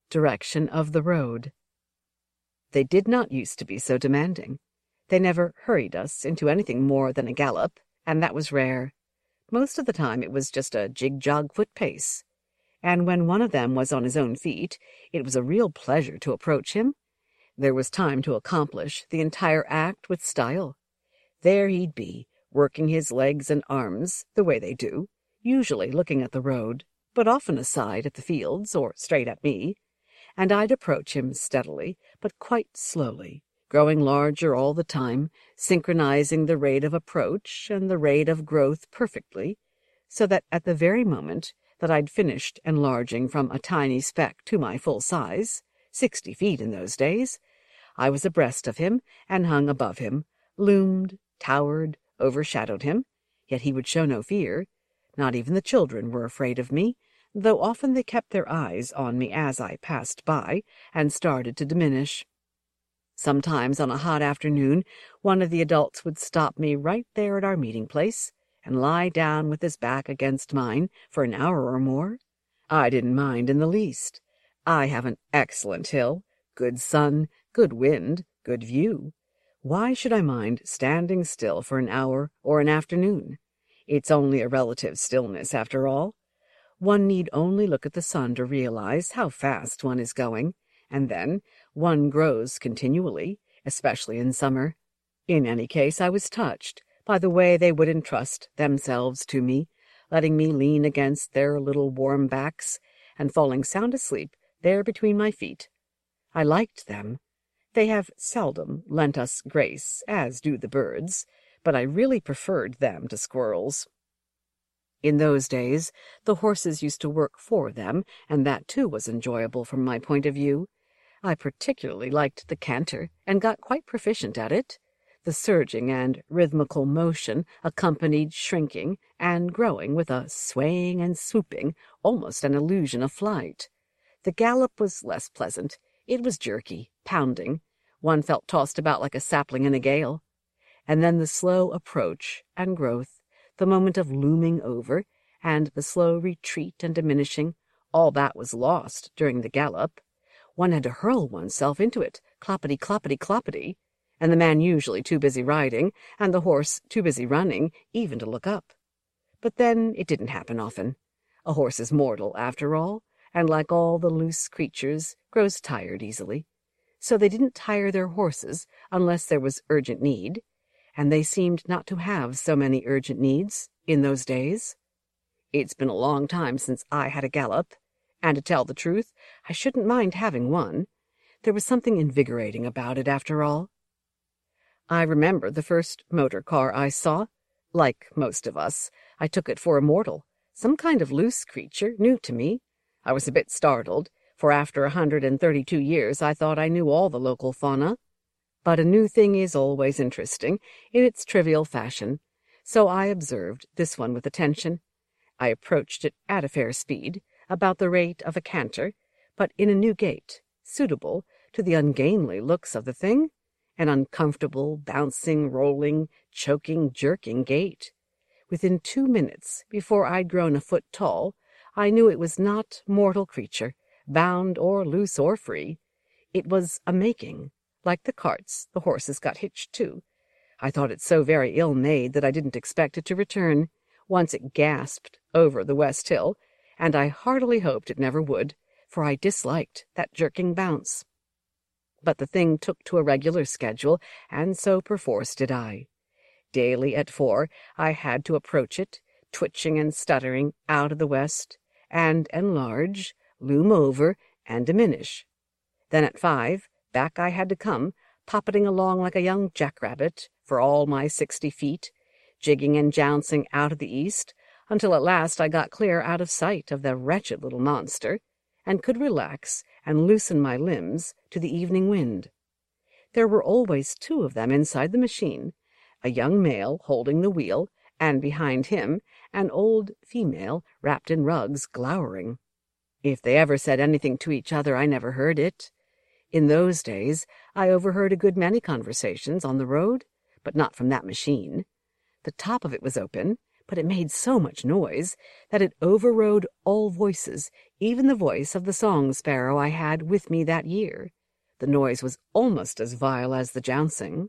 direction of the road. They did not used to be so demanding. They never hurried us into anything more than a gallop, and that was rare. Most of the time it was just a jig-jog foot pace, and when one of them was on his own feet, it was a real pleasure to approach him. There was time to accomplish the entire act with style. There he'd be, working his legs and arms the way they do, usually looking at the road, but often aside at the fields or straight at me, and I'd approach him steadily, but quite slowly, growing larger all the time, synchronizing the rate of approach and the rate of growth perfectly, so that at the very moment that I'd finished enlarging from a tiny speck to my full size, 60 feet in those days, I was abreast of him and hung above him, loomed, towered, overshadowed him, yet he would show no fear. Not even the children were afraid of me, though often they kept their eyes on me as I passed by and started to diminish. Sometimes on a hot afternoon, one of the adults would stop me right there at our meeting place and lie down with his back against mine for an hour or more. I didn't mind in the least. I have an excellent hill, good sun, good wind, good view. Why should I mind standing still for an hour or an afternoon? It's only a relative stillness, after all. One need only look at the sun to realize how fast one is going, and then one grows continually, especially in summer. In any case, I was touched by the way they would entrust themselves to me, letting me lean against their little warm backs and falling sound asleep there between my feet. I liked them. They have seldom lent us grace, as do the birds, but I really preferred them to squirrels. In those days, the horses used to work for them, and that too was enjoyable from my point of view. I particularly liked the canter, and got quite proficient at it. The surging and rhythmical motion accompanied shrinking and growing with a swaying and swooping, almost an illusion of flight. The gallop was less pleasant. It was jerky, pounding. One felt tossed about like a sapling in a gale. And then the slow approach and growth, the moment of looming over, and the slow retreat and diminishing, all that was lost during the gallop. One had to hurl oneself into it, cloppity, cloppity, cloppity, and the man usually too busy riding, and the horse too busy running, even to look up. But then it didn't happen often. A horse is mortal, after all, and like all the loose creatures, grows tired easily. So they didn't tire their horses unless there was urgent need, and they seemed not to have so many urgent needs in those days. It's been a long time since I had a gallop, and to tell the truth, I shouldn't mind having one. There was something invigorating about it, after all. I remember the first motor car I saw. Like most of us, I took it for a mortal, some kind of loose creature, new to me. I was a bit startled, for after 132 years I thought I knew all the local fauna. But a new thing is always interesting in its trivial fashion, so I observed this one with attention. I approached it at a fair speed, about the rate of a canter, but in a new gait, suitable to the ungainly looks of the thing, an uncomfortable, bouncing, rolling, choking, jerking gait. Within 2 minutes, before I'd grown a foot tall, I knew it was not mortal creature, bound or loose or free. It was a making. Like the carts, the horses got hitched too. I thought it so very ill-made that I didn't expect it to return, once it gasped over the West Hill, and I heartily hoped it never would, for I disliked that jerking bounce. But the thing took to a regular schedule, and so perforce did I. Daily at 4 I had to approach it, twitching and stuttering out of the west, and enlarge, loom over, and diminish. Then at 5 back I had to come, poppeting along like a young jackrabbit for all my 60 feet, jigging and jouncing out of the east, until at last I got clear out of sight of the wretched little monster, and could relax and loosen my limbs to the evening wind. There were always 2 of them inside the machine, a young male holding the wheel, and behind him an old female wrapped in rugs glowering. If they ever said anything to each other, I never heard it. In those days I overheard a good many conversations on the road, but not from that machine. The top of it was open, but it made so much noise that it overrode all voices, even the voice of the song sparrow I had with me that year. The noise was almost as vile as the jouncing.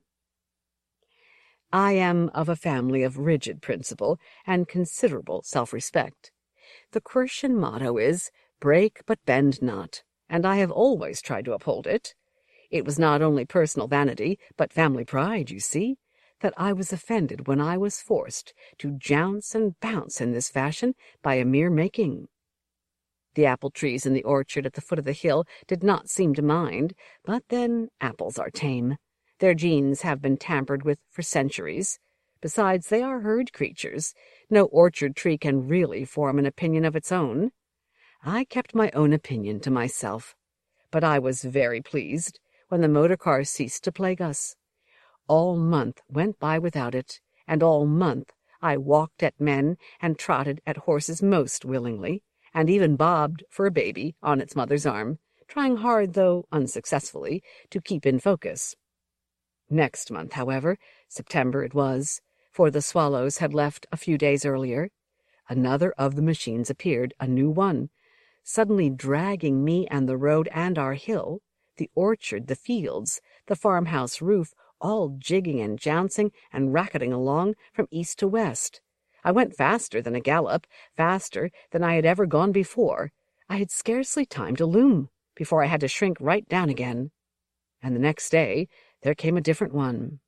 I am of a family of rigid principle and considerable self-respect. The Quertian motto is, break but bend not, and I have always tried to uphold it. It was not only personal vanity, but family pride, you see, that I was offended when I was forced to jounce and bounce in this fashion by a mere making. The apple trees in the orchard at the foot of the hill did not seem to mind, but then apples are tame. Their genes have been tampered with for centuries. Besides, they are herd creatures. No orchard tree can really form an opinion of its own. I kept my own opinion to myself, but I was very pleased when the motor car ceased to plague us. All month went by without it, and all month I walked at men and trotted at horses most willingly, and even bobbed for a baby on its mother's arm, trying hard, though unsuccessfully, to keep in focus. Next month, however, September it was, for the swallows had left a few days earlier, another of the machines appeared, a new one, suddenly dragging me and the road and our hill, the orchard, the fields, the farmhouse roof, all jigging and jouncing and racketing along from east to west. I went faster than a gallop, faster than I had ever gone before. I had scarcely time to loom before I had to shrink right down again. And the next day there came a different one.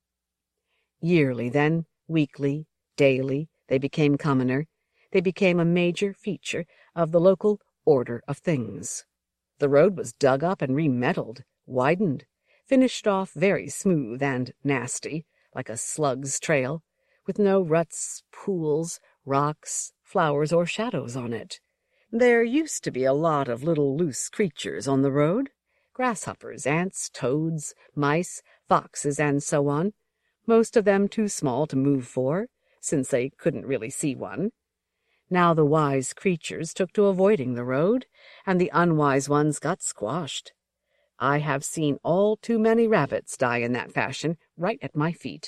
Yearly, then, weekly, daily, they became commoner. They became a major feature of the local order of things. The road was dug up and remetalled, widened, finished off very smooth and nasty, like a slug's trail, with no ruts, pools, rocks, flowers, or shadows on it. There used to be a lot of little loose creatures on the road, grasshoppers, ants, toads, mice, foxes, and so on, most of them too small to move for, since they couldn't really see one. Now the wise creatures took to avoiding the road, and the unwise ones got squashed. I have seen all too many rabbits die in that fashion right at my feet.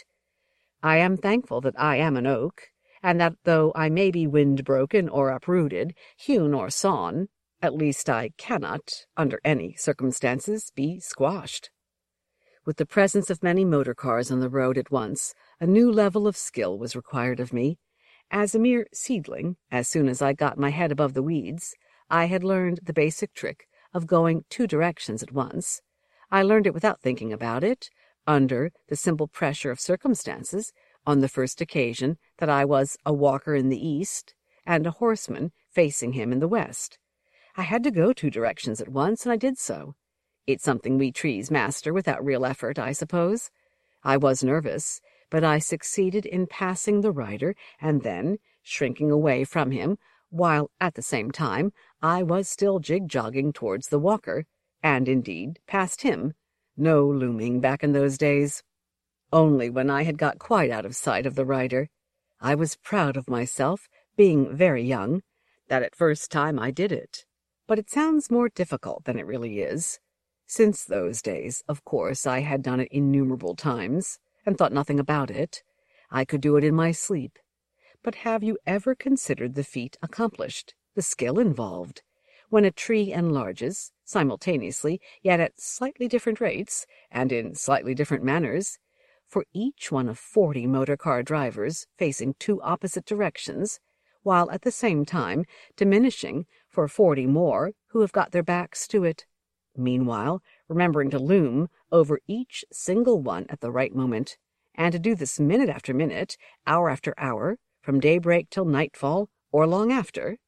I am thankful that I am an oak, and that though I may be wind-broken or uprooted, hewn or sawn, at least I cannot, under any circumstances, be squashed. With the presence of many motor cars on the road at once, a new level of skill was required of me. As a mere seedling, as soon as I got my head above the weeds, I had learned the basic trick of going 2 directions at once. I learned it without thinking about it, under the simple pressure of circumstances, on the first occasion that I was a walker in the east and a horseman facing him in the west. I had to go 2 directions at once, and I did so. It's something we trees master without real effort, I suppose. I was nervous, but I succeeded in passing the rider and then shrinking away from him, while at the same time I was still jig-jogging towards the walker, and indeed past him. No looming back in those days. Only when I had got quite out of sight of the rider. I was proud of myself, being very young, that at first time I did it. But it sounds more difficult than it really is. Since those days, of course, I had done it innumerable times, and thought nothing about it. I could do it in my sleep. But have you ever considered the feat accomplished, the skill involved? When a tree enlarges, simultaneously, yet at slightly different rates, and in slightly different manners, for each one of 40 motor-car drivers facing 2 opposite directions, while at the same time diminishing for 40 more who have got their backs to it. Meanwhile, remembering to loom over each single one at the right moment, and to do this minute after minute, hour after hour, from daybreak till nightfall, or long after.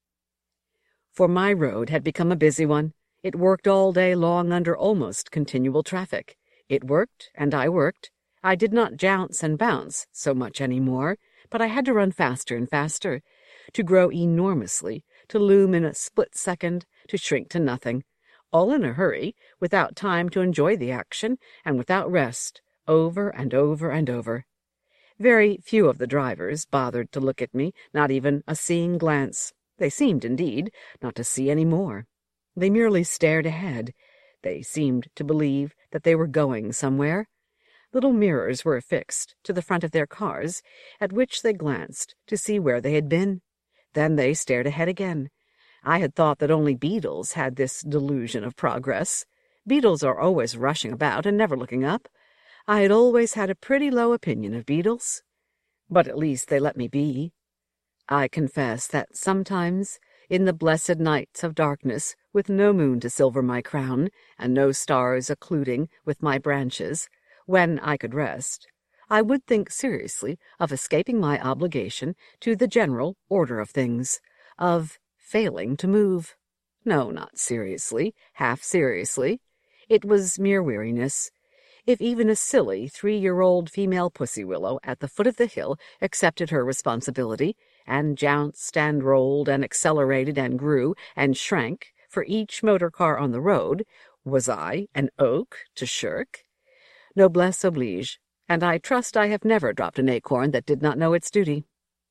For my road had become a busy one. It worked all day long under almost continual traffic. It worked, and I worked. I did not jounce and bounce so much any more, but I had to run faster and faster, to grow enormously, to loom in a split second, to shrink to nothing, all in a hurry, without time to enjoy the action, and without rest, over and over and over. Very few of the drivers bothered to look at me, not even a seeing glance. They seemed, indeed, not to see any more. They merely stared ahead. They seemed to believe that they were going somewhere. Little mirrors were affixed to the front of their cars, at which they glanced to see where they had been. Then they stared ahead again. I had thought that only beetles had this delusion of progress. Beetles are always rushing about and never looking up. I had always had a pretty low opinion of beetles. But at least they let me be. I confess that sometimes, in the blessed nights of darkness, with no moon to silver my crown, and no stars occluding with my branches, when I could rest, I would think seriously of escaping my obligation to the general order of things, of failing to move. No, not seriously, half seriously. It was mere weariness. If even a silly 3-year-old female pussy willow at the foot of the hill accepted her responsibility, and jounced and rolled and accelerated and grew and shrank for each motor car on the road, was I, an oak, to shirk? Noblesse oblige, and I trust I have never dropped an acorn that did not know its duty.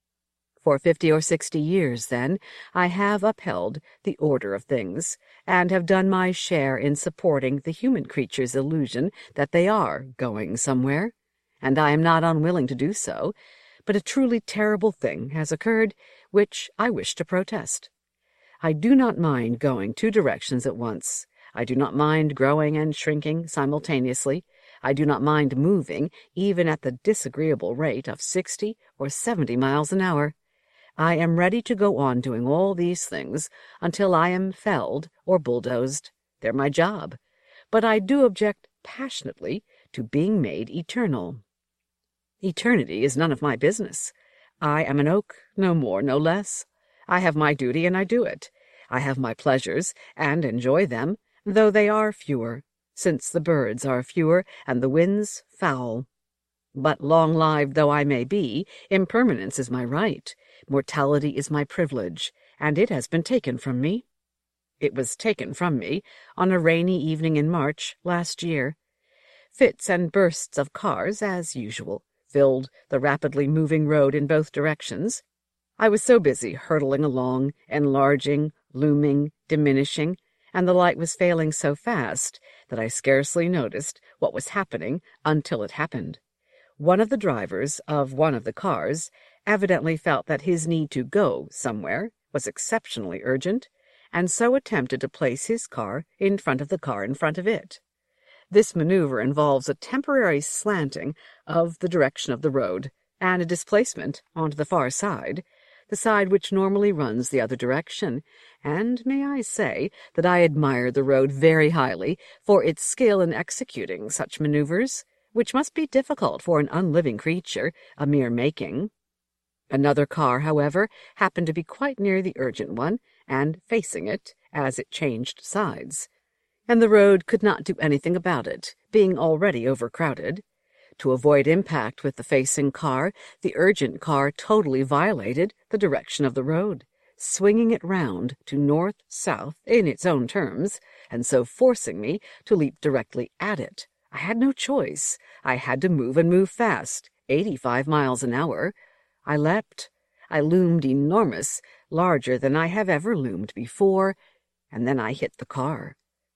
For 50 or 60 years, then, I have upheld the order of things, and have done my share in supporting the human creature's illusion that they are going somewhere, and I am not unwilling to do so, but a truly terrible thing has occurred which I wish to protest. I do not mind going 2 directions at once. I do not mind growing and shrinking simultaneously. I do not mind moving, even at the disagreeable rate of 60 or 70 miles an hour. I am ready to go on doing all these things until I am felled or bulldozed. They're my job. But I do object passionately to being made eternal. Eternity is none of my business. I am an oak, no more, no less. I have my duty, and I do it. I have my pleasures, and enjoy them, though they are fewer, since the birds are fewer and the winds foul. But long-lived though I may be, impermanence is my right, mortality is my privilege, and it has been taken from me. It was taken from me on a rainy evening in March last year. Fits and bursts of cars, as usual, filled the rapidly moving road in both directions. I was so busy hurtling along, enlarging, looming, diminishing, and the light was failing so fast that I scarcely noticed what was happening until it happened. One of the drivers of one of the cars evidently felt that his need to go somewhere was exceptionally urgent, and so attempted to place his car in front of the car in front of it. This maneuver involves a temporary slanting of the direction of the road, and a displacement onto the far side, the side which normally runs the other direction, and may I say that I admire the road very highly for its skill in executing such maneuvers, which must be difficult for an unliving creature, a mere making. Another car, however, happened to be quite near the urgent one, and facing it as it changed sides, and the road could not do anything about it, being already overcrowded. To avoid impact with the facing car, the urgent car totally violated the direction of the road, swinging it round to north-south in its own terms, and so forcing me to leap directly at it. I had no choice. I had to move, and move fast, 85 miles an hour. I leapt. I loomed enormous, larger than I have ever loomed before, and then I hit the car.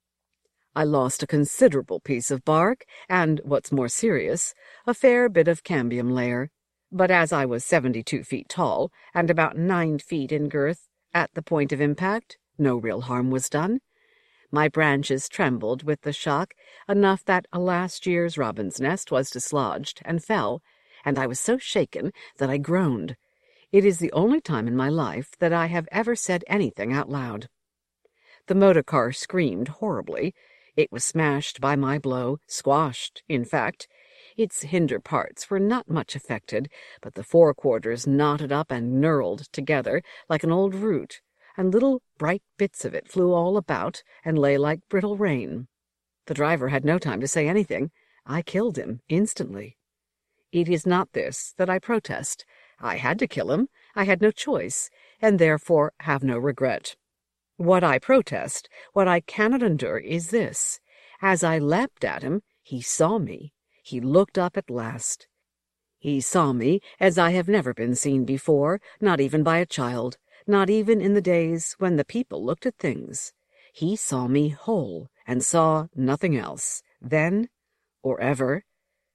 I lost a considerable piece of bark, and, what's more serious, a fair bit of cambium layer. But as I was 72 feet tall, and about 9 feet in girth, at the point of impact, no real harm was done. My branches trembled with the shock, enough that a last year's robin's nest was dislodged and fell, and I was so shaken that I groaned. It is the only time in my life that I have ever said anything out loud. The motor car screamed horribly. It was smashed by my blow, squashed, in fact. Its hinder parts were not much affected, but the forequarters knotted up and knurled together like an old root, and little bright bits of it flew all about and lay like brittle rain. The driver had no time to say anything. I killed him instantly. It is not this that I protest. I had to kill him. I had no choice, and therefore have no regret. What I protest, what I cannot endure, is this. As I leapt at him, he saw me. He looked up at last. He saw me as I have never been seen before, not even by a child, not even in the days when the people looked at things. He saw me whole, and saw nothing else, then or ever.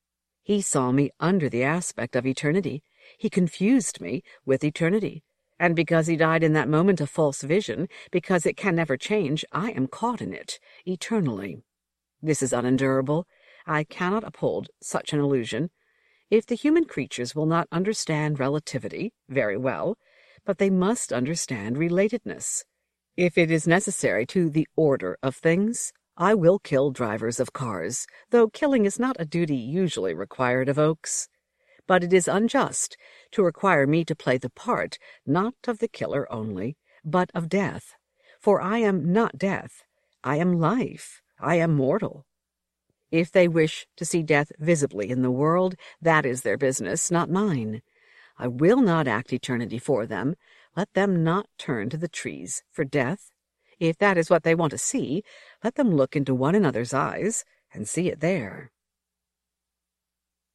He saw me under the aspect of eternity. He confused me with eternity. And because he died in that moment of false vision, because it can never change, I am caught in it, eternally. This is unendurable. I cannot uphold such an illusion. If the human creatures will not understand relativity, very well, but they must understand relatedness. If it is necessary to the order of things, I will kill drivers of cars, though killing is not a duty usually required of Oakes. But it is unjust to require me to play the part, not of the killer only, but of death. For I am not death. I am life. I am mortal. If they wish to see death visibly in the world, that is their business, not mine. I will not act eternity for them. Let them not turn to the trees for death. If that is what they want to see, let them look into one another's eyes and see it there.